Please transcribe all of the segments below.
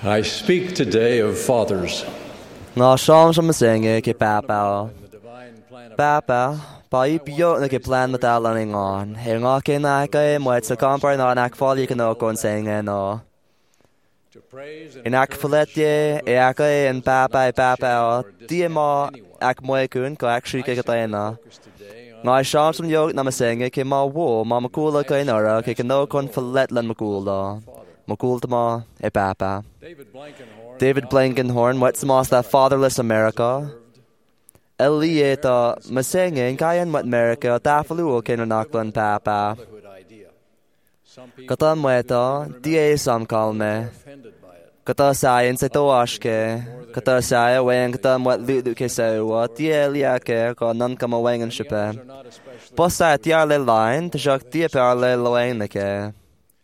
I speak today of fathers. Ngā sean som singe ke papa. Papa, pa I bio na ke plan mata lang ngon. He ngā ke na ke mo sa compare na nak foli ke no kon singe no. In ak foletje e ak en papa die ma ak mo kun ko ak shri ke na. Ngā sean som yo na singe ke ma wo ma makula ke nora ke no kon folet lan makula. Makul ma e papa. David Blankenhorn, what's most that fatherless America? Elieta masenge kayan wat America tafalu kinanaklan papa. Kata mueta die sam kalme. Kata science to ashke. Kata saya wang kata wat ludu kesawa die liake ko nan kama wangan shipe. Posa tiarle line tjak die parle loeneke.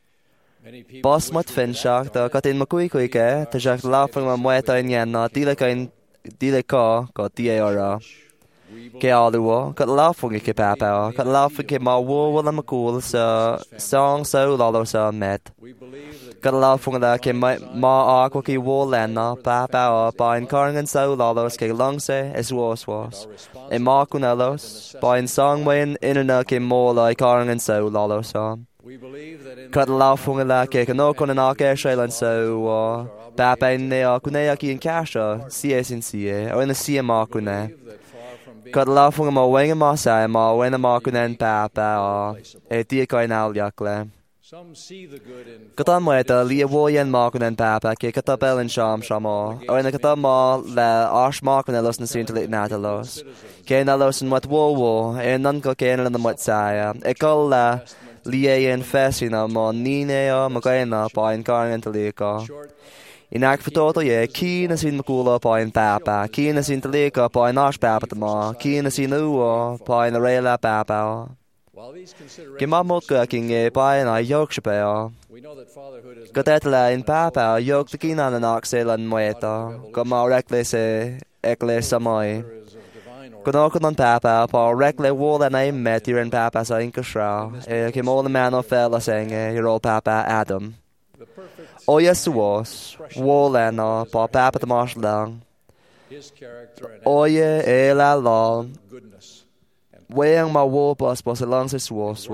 Bos mat finshach da kat in makui kuike ta jak lafang ma moeta in yana dile ka die ora ke aluo kat lafang ke papa kat lafang ke ma wo wala makul sa song so lalo sa met kat lafang da ke ma aqua ki wo lena papa pa in karangan so lalo ke longse es was e ma kunalos pa in song when inana ke mo la karangan so lalo sa Kat lafung la ke no kon na ke shailan so papa ne kunea ki in kasha cs in ca o in the cma kuna kat lafung ma weng ma sa ma when ma kunen papa e tie kai na yakle Kata mo eta li wo yen ma kunen papa ke kata bel in sham shamo o in kata ma la ash ma kunen los na sin to na los ke na los in wat wo e nan ko ke na wat sa e kol la Lie en fesina ma ninea magaina pa in karangan talika. In ak fatoto ye ki na sin makula pa in papa, ki na sin talika pa in ash papa tama, ki na sin uwa pa in rela papa. Ke mamot king e pa in a yok shapea. Katetla in papa yok the kina na nakselan moeta, kama rekle se ekle samai. Gonokon papa pa rekle wall and I met here in papa sa inkashra ke mo the man of fella saying your old papa Adam. Oh yes was wall and pa papa the marshal down. Oh yeah la la. Weighing my wall bus along this was.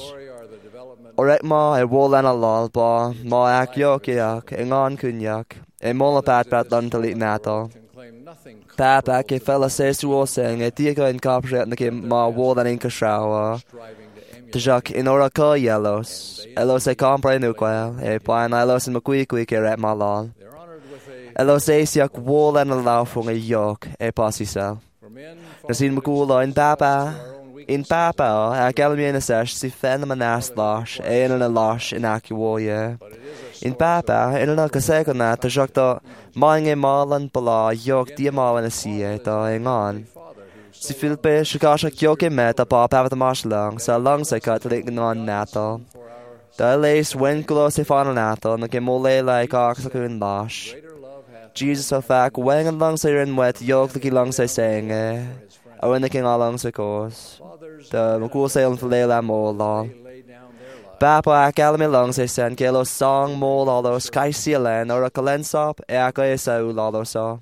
Orek ma e wall and a lol pa ma ak yok ngon kunyak e mo pat lan talit nato. Papa ke fella says to us saying a tiga in capture na ke ma wall and inka shawa. Tajak in ora ka yellows. Elos e compre no quel e pa na elos in makui ke rat ma lol. Elos e siak wall and a laufung a yok e pasi sel. Nasin makula in papa a galmian sash si fen manas lash e in a lash in akiwoye. In papa, in a casego na ta jokta mange malan pala yok dia malan sie ta engan. Si Philippe shikasha kyoke meta pa papa ta mashlang sa lang sa katolik non nato. Ta lace when close if on nato na ke mole like oxakun lash. Jesus of fact wang and lang sa in wet yok the lang sa saying a when the king along sa course. The makul sail for lela mo Papa ak alami lang sa sen kelo song mo lalo sky ceiling or a kalensop e ako sa lalo so.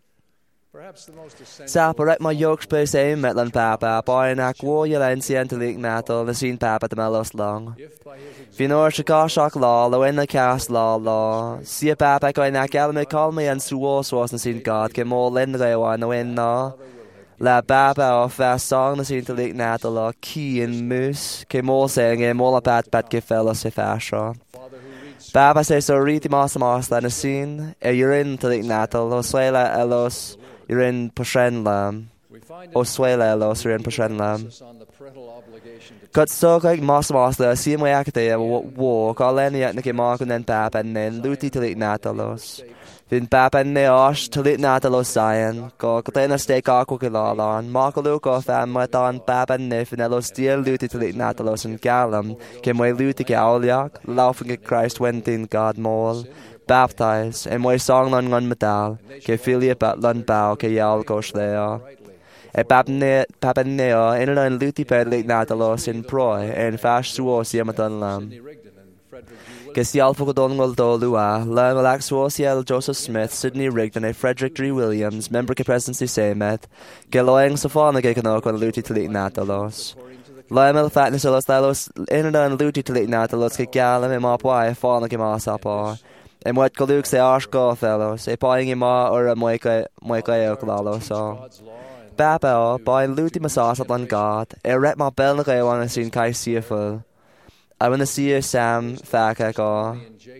Sa paret ma yok space e metlan papa pa in ak wo yelan sientalik nato na sin papa te melos long. Finor shikashak lalo in the cast lalo. Si papa ko in ak alami call me and suos was na sin god ke mo lendrewa no in na. La papa of fast song na sin talik natala ki in mus ke mo saying e mo la pat ke fella se fasha. Papa says so riti mas la na sin e yurin talik natal o swela elos yurin pashen lam o swela elos yurin pashen lam. Kat so like mas la si mo yakate wo kaleni at nake mark and then papa and then luti talik natalos. Fin papa ne osh talit natalos sayan ko katena steak ako kilalan makalu ko fam matan papa ne finelos dear luti talit natalos and galam ke mo luti ke auliak laughing at Christ went in God mall baptized and mo song lan ngon metal ke filia pat lan bao ke yal kosh there e papa ne in luti per lit natalos in proy and fast suos yamatan lam Gesial Fogodongal Dolua, Lionel Axwosiel, Joseph Smith, Sidney Rigdon, Frederick D. Williams, Member of Presidency Semet, Geloing Safana Gekanok on Luti to Natalos. Lionel Fatness Elastalos, Inada and Luti to Natalos, Galam and Mapwai, Fana Gimasapa. And what Galuk say Arshko fellows, a pawing ma or a Moika Oklalo, so. Baba, by Luti Masasa on God, a ret my bell and I want to see Kai Seaful. I want to see Sam Faka go.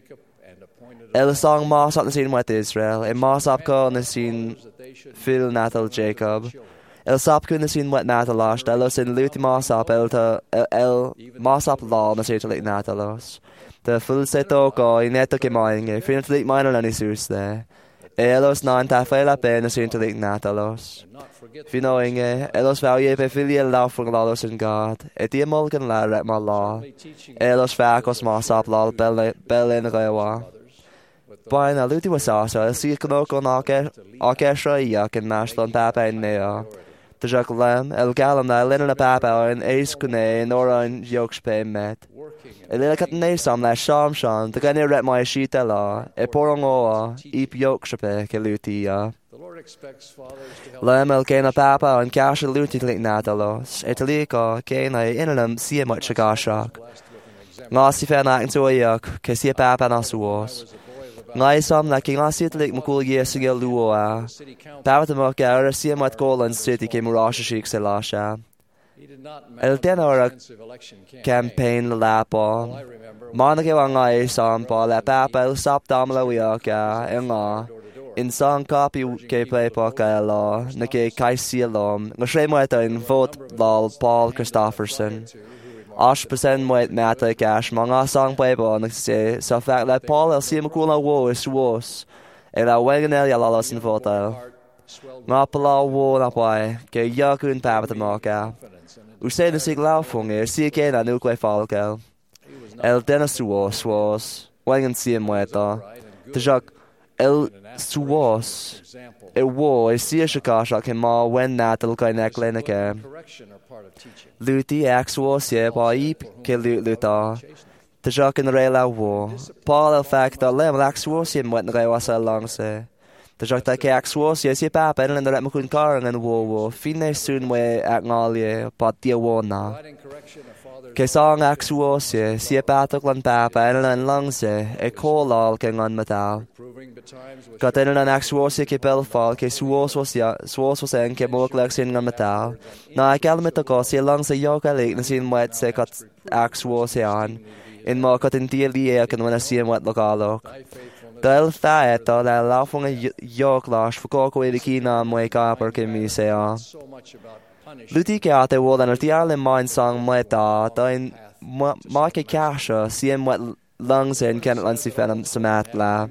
El song Moss up the scene with Israel, a Moss up go on the scene Phil Natal Jacob. El Sapku in the scene with Natalos, Delos in Luti Moss up El Moss up law on the scene to late Natalos. The full set of go in Neto Gemoing, a fin to late minor and his there. Elos non tafela pen the scene to late Natalos. Finnoing Elos value pe filial love for Lalos in God, a dear Mulgan la at my law. Elos Facos Moss up law bell in the Gawa. By na Luti was also a sea canoco orchestra yak and Mashlon Papa in Nea. The Jacques Lam, El Galam, na Linen a Papa, and Ace Cune, Nora and Yokspe met. A little cat Nasam, la Sham Shan, the Gunny ret my sheet a law, a Porongoa, Eep Yokshape, Kelutia. Lam El Kana Papa, and Cash Luti Lik Natalos, Etalico, Kana, Inanum, see much a gashak. Nasi fan acting to a yak, Cassia Papa Nasuos. Nysam na king asit lik mukul yesinga luoa. Pawatamok era siamat Golan City came Rasha Sheik Selasha. El tenora campaign lapo. Monake wangai sampa la papa el sap damla wiaka enga. In song copy ke play poka la nake kaisialom. Ngashremoita in vote lal Paul Christopherson. 8% met mata cash mga song playbo nagse sa fact that Paul el siya makula wo is was e la weganel ya lalas in votal nga pala wo na pai ke yakun pabata maka usay na siglaw fong e siya ke na nukwe falkel el denas was wengan siya mueta tjak el suos e wo e siya shakasha ke ma wen natal kai neklenake Luti axwas ye pa ip ke luta. The jock in the rail war. Paul el fact that lem axwas ye went the wasa long se. The jock that axwas ye si papa and the remakun car and war. Fine soon way at ngalie pa dia wona. Ke song axwas ye si patok lan papa and long se e call all king on metal. Got in an axwas ye ke belfall ke swas was en ke mok lex in on metal. Na ik al met de kos je langs de yoga leek na zien wat ze kat axwas ye aan. In ma kat in die lie kan wanna zien wat lokalo. Del faet dat la lafung a yoklash fukoko e kina mo kaper ke mi se a. Luti ke ate wol an die alle mind song meta da in ma ke kasha zien wat lungs in kan lan si fenam samat la.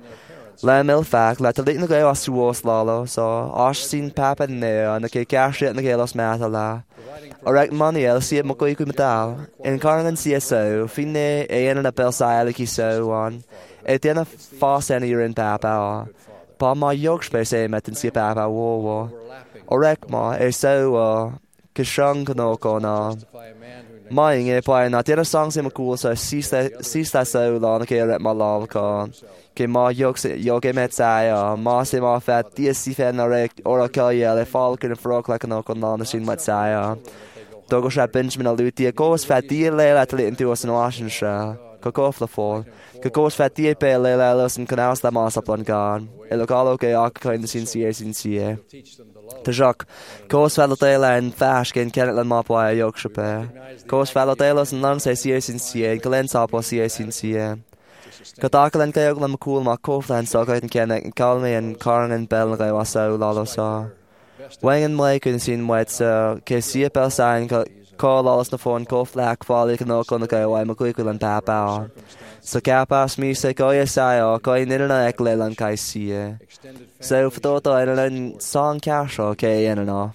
La mil fact la lit na go suos lalo so ash sin papa ne na ke cash na ke los mata la orek money el si mo ko metal in carnan CSO fine e na bel sa ki so on e tena fast any in papa pa ma yok space e met in si papa wo orek ma e so ke shang no ko na Mying e pa na tena songs im cool so sista so la na ke ret ma la ka ke ma yok met sai ma se ma fat die si fen ora ka ya le fall kun frog like no kon na sin met sai dogo sha Benjamin aluti goes fat die le at le into us in Washington sha ko off the fall ko goes fat die pe le los in canals da mas up on gan e lokalo ke ak kind the sin sie The Jacques, Cos Valotela and Fash can Kennetland Mapwa Yorkshire. Cos Valotelos and Lang say CSNCA, Glen Sapo CSNCA. Katakalan Kayoglan Makul Makoflan Socket and Kennet and Calme and Karn and Belga Waso Lalosa. Wang and Blake and seen Wets, Kessia Pelsign, Call Lalos na phone, Koflak, Fali, Kanok on the Kawai Makuikul and Papa. So Capas me say Koya Sayo, Koy Nina Eklelan Kaisia. So for Toto and song cash okay and no.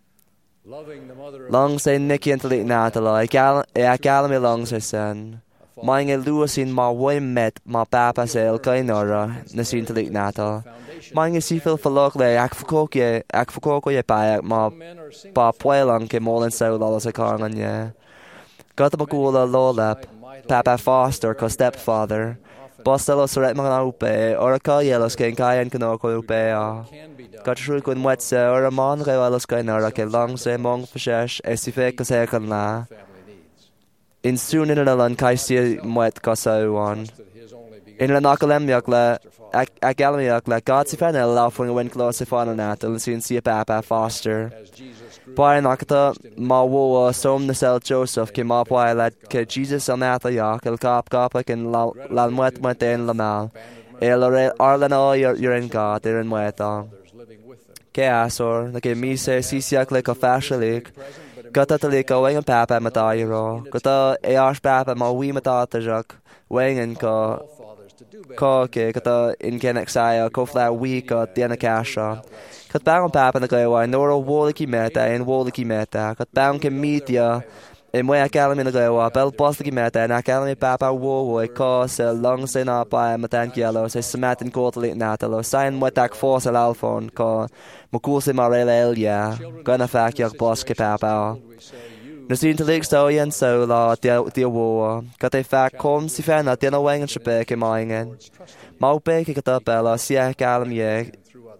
Long say Nicky and Talik Natala, I call me long say son. Mine a Lewis in my way met my papa say Kainora, Nasin Talik Natal. Mine a seafil for Lockle, Akfokoko ye by my pop well on came all and so dollars a car on ye. Got the Makula low lap. Papa Foster ko stepfather. Bostelos ret mga upe, ora ka yelos ken kayan kuno ko upe a. Katru kun wetse ora man ka yelos ken ora ke lang se mong fashesh esife ka se kan la. In soon in an kaisi mwet ka sauan. In la nakalem yakla akalem yakla God si fan la fun wen close fan nat and sin si Papa Foster. Pai nakata ma wo som na sel Joseph ke ma pai la ke Jesus amata yak el kap ken la mwet en la mal. El arlana you're in God in mweta. Ke asor na ke mi se sisiak le ka fashalik. Gata tali ka weng Papa matayro. Gata eash Papa ma wi matatajak wengen ka ke kata in kenek saya ko fla wi ka tiana kasha. Kat bang Papa na gawa nora woliki meta en woliki meta. Kat bang ke media e mo academy na gawa bel postiki meta na academy Papa wo ko se long se na pa matan kielo se smatin kotli natalo sign watak force al alfon ko mo se marele ya gonna fak yak boss ke Papa. Nasin talik so yan so la dia wo kat e fak kom si fan na dia na wang shape ke maingen. Mau pe ke kata bela si academy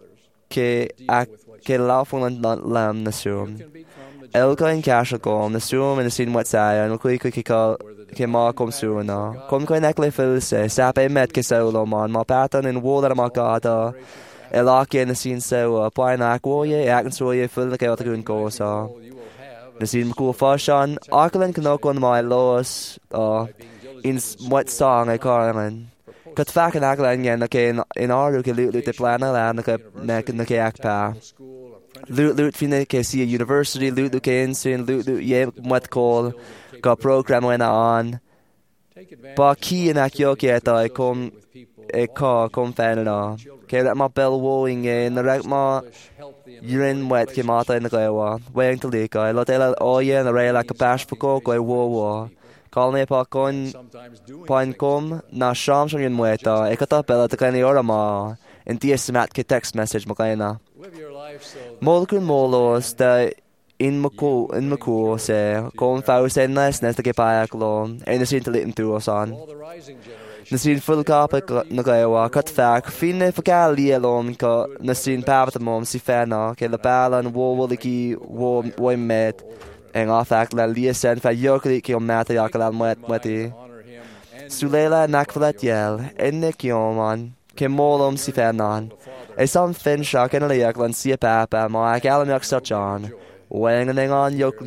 ke laufung lam na sum. Elka in kasha gom na sum in sin wat saya no kui ke ma kom suna. Kom ko nekle fil se sape met ke solo man ma patan in wola ma gata. Elaki na sin so pa na akwoye akan so ye fil ke ot kun ko sa. Na sin ko fashion aklen kno kon my loss in what song I call Kat fak an aglan yan na ke in aru ke lut te plana la na ke akpa. Lut fine ke si university lut ke insin lut ye mwet call ka program wena on. Ba ki in akyo ke ta kom kom fanana. Ke rat ma bel woing in na rak ma yurin mwet ke mata in na gawa. Weng tali ka lo tela oye na re la ka pash poko ko wo. Call me pa con pain com na sham shon yin mueta e kata pela te kani ora ma en dia smat ke text message makaina molkun molos da in mako se kon fau se nas te ke pa aklo en sin te litin tu osan na sin full kap na gawa kat fak finne fakali alon ka na sin pa mom si fana ke la balan wo woliki wo met en afak la lia sen fa yokli ki mata yakala mweti sulela nakvalet yel enne kioman ke molom si fernan e sam fin shak en la yaklan si Papa ma akalam yak sachan weng on yok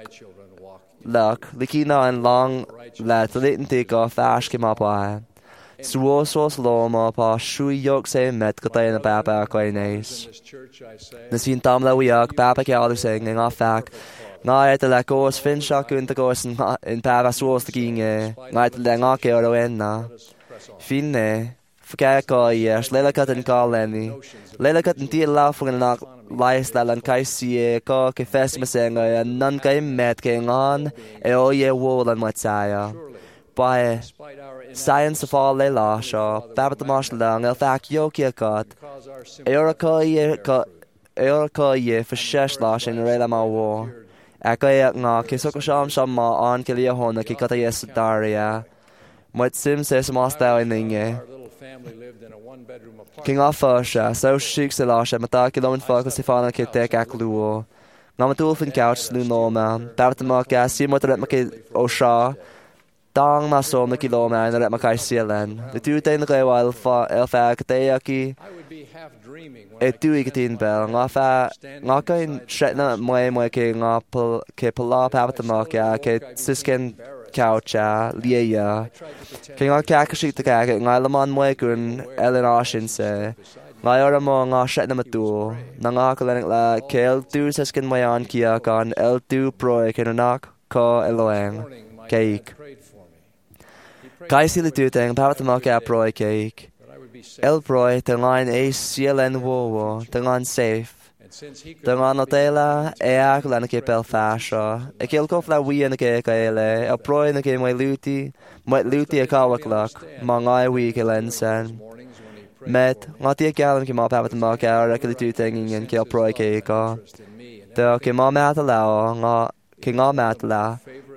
luk likina en long la tlitin te ka fash ke ma pa suosos loma pa shui yok se met kata na Papa ko ines nasin tam la wiak Papa ke alu sing en afak Ngai te la kos fin shak un te kos in Papa suos te ginge. Ngai te la ngake oro enna. Finne. Fka ko yes lela kat en kaleni. Lela kat en tie laufung en nak lais la lan kai sie ko ke fest mesenga nan kai met ke ngan e o ye wo lan matsaya. By science of all la sha Papa te marsh lang el fak yo ke kat. Eora ko ye for shesh la in rela ma wo. Akaya nga kisok sham ma an ke lia hona ki kata yes daria. Mwet sim se mas tao ininge. King afasha so shik se lasha mata kilon focus si fana ke tek akluo. Nga matul fin couch lu no man. Tavta ma ka si mo tret ma ke osha. Tang na so na kilo man na ma kai sielen. The two thing na while el fa kate aki. E tu ikatin bel nga kain shetna mo ke nga ke pala Papa ma ka ke sisken coucha liya. Ke nga ka shi te ka nga laman mo kun elen ashin se. Nga ora mo nga shetna matu. Na nga kalen la ke el tu sisken mo an kia kan el tu pro ke nak ko eloeng cake. Kai si le tu teng Papa ma ka pro cake. El broi tengan e sielen wo tengan safe tengan otela e aklan ke pel fasha e kel ko fla wi en ke kaele el broi en ke mai luti e kawaklak mangai wi ke lensen met ngati galan ke ma Papa ma ka ra ke tu tengin en ke broi ke ka de ke ma mata la nga ke nga mata la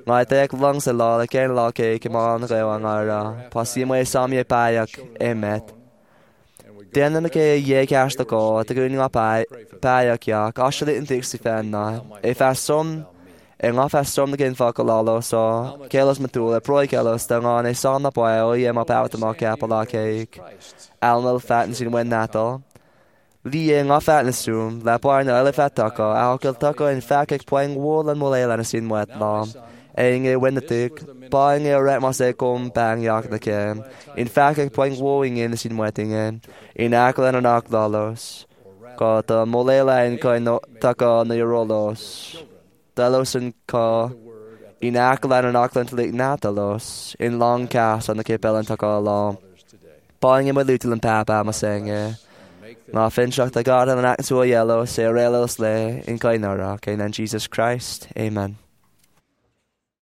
Ngai tek lang sa la ken la ke man re ang ara. Pasi mo sam ye payak emet. Den na ke ye cast ko te gun nga payak ya ka shlit in tiksi fan na. E fa som en nga fa som gen fa kalalo so kelos matula proi kelos ta nga ne son na pa o ye ma pa ta ma ka pa ke. Almal fat sin wen nato. Li nga fat na sum la pa na le fat ta ko al kel ta ko in fa ke poing wall and molela na sin wet la. Enge when the tick, buying a rat must come bang yak the cam. In fact, I'm playing wooing in the sin wetting in Aklan and Akdalos. Got a molela and kind taka on the rolos. Dalos and ka in Aklan and Aklan to Lake Natalos. In long cast on the Capel and taka along. Buying him a little and papa, I'm saying. Ma finchak the garden and act to a yellow, say a rello slay in Kainara, and Jesus Christ. Amen.